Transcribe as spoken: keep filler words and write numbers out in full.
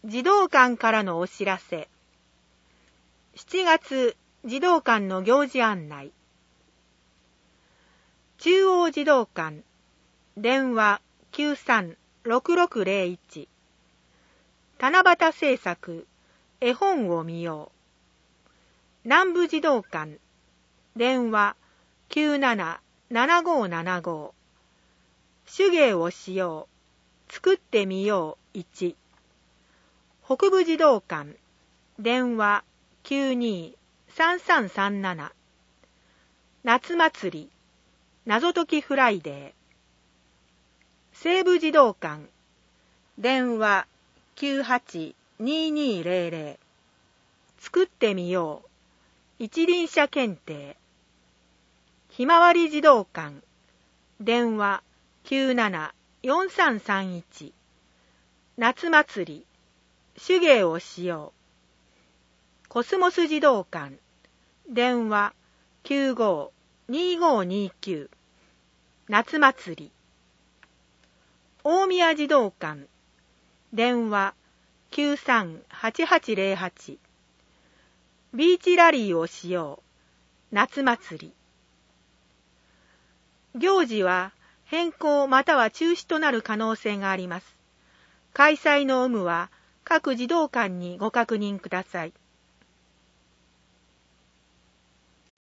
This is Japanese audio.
児童館からのお知らせ。しちがつ児童館の行事案内。中央児童館、電話 きゅうさんろくろくぜろいち。七夕製作、絵本を見よう。南部児童館、電話 きゅうななななごななご。手芸をしよう。作ってみよういち。北部児童館、電話 きゅうにさんさんさんなな。夏祭り、謎解きフライデー。西部児童館、電話 きゅうはちににぜろぜろ。作ってみよう。一輪車検定。ひまわり児童館、電話 きゅうななよんさんさんいち。夏祭り、手芸をしよう。コスモス児童館、電話 きゅうごにごにきゅう。夏祭り。大宮児童館、電話 きゅうさんはちはちぜろはち。ビーチラリーをしよう。夏祭り。行事は変更または中止となる可能性があります。開催の有無は各児童館にご確認ください。